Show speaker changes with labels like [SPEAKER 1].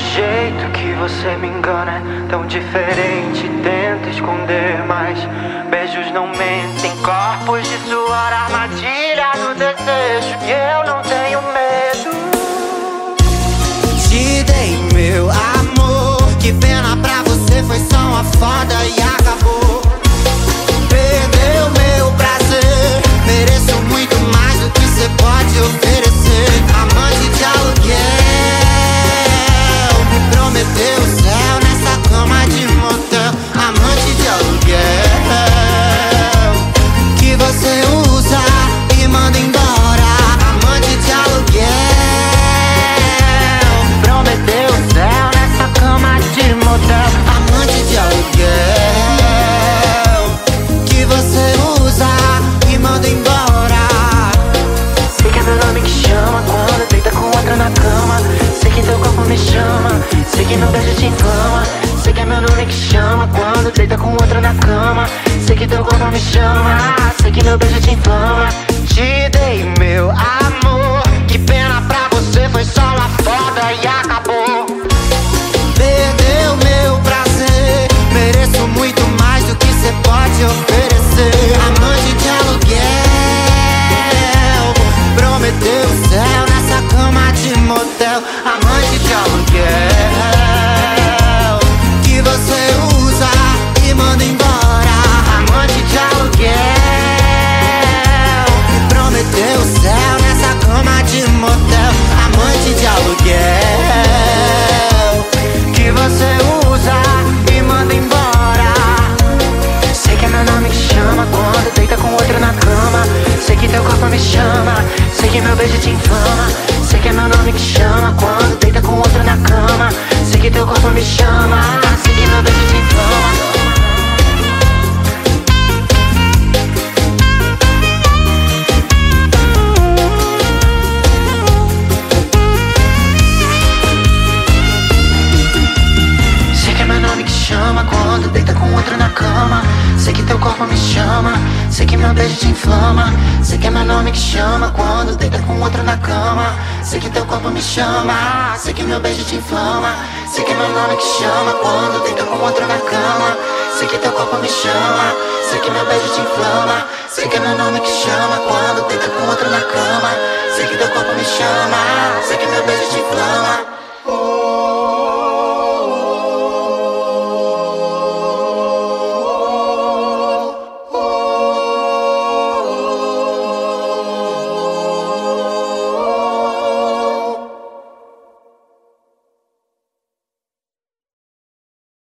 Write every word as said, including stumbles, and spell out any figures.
[SPEAKER 1] jeito que você me engana é tão diferente. Tento esconder, mas beijos não mentem. Corpos de suor, armadilha do desejo. E eu não tenho medo.
[SPEAKER 2] Te dei meu amor, que pena pra você, foi só uma foda e acabou. Perdeu meu prazer, mereço muito mais do que você pode oferecer. Amante de aluguel, me prometeu o céu nessa cama de motel. Amante de aluguel, que você usa e manda embora. Amante de aluguel, me prometeu o céu nessa cama de motel. Amante de aluguel, que você usa e manda embora.
[SPEAKER 1] Sei que é meu nome que chama quando deita com outra na cama. Sei que teu corpo me chama, sei que meu beijo te inflama. Sei que é meu nome que chama quando deita com outra na cama. Sei que teu corpo me chama, sei que meu beijo te inflama. Te dei meu amor, que pena pra você, foi só uma foda e acabou.
[SPEAKER 2] Perdeu meu prazer, mereço muito mais do que cê pode oferecer. Amante de aluguel, prometeu o céu nessa cama de motel. Amante de aluguel, que você usa e manda embora. Amante de aluguel, que prometeu o céu nessa cama de motel. Amante de aluguel, que você usa e manda embora.
[SPEAKER 1] Sei que é meu nome que chama quando deita com outra na cama. Sei que teu corpo me chama, sei que meu beijo te inflama. Sei que é meu nome que chama quando deita com outra na cama. Sei que teu corpo me chama, sei que meu beijo te inflama. Quando deita com outro na cama, sei que teu corpo me chama, sei que meu beijo te inflama. Sei que é meu nome que chama quando deita com outro na cama. Sei que teu corpo me chama, sei que meu beijo te inflama. Sei que é meu nome que chama quando deita com outro na cama. Sei que teu corpo me chama, sei que meu beijo te inflama. Sei que é meu nome que chama quando deita com outro na cama. Sei que teu corpo me chama, sei que meu beijo te inflama.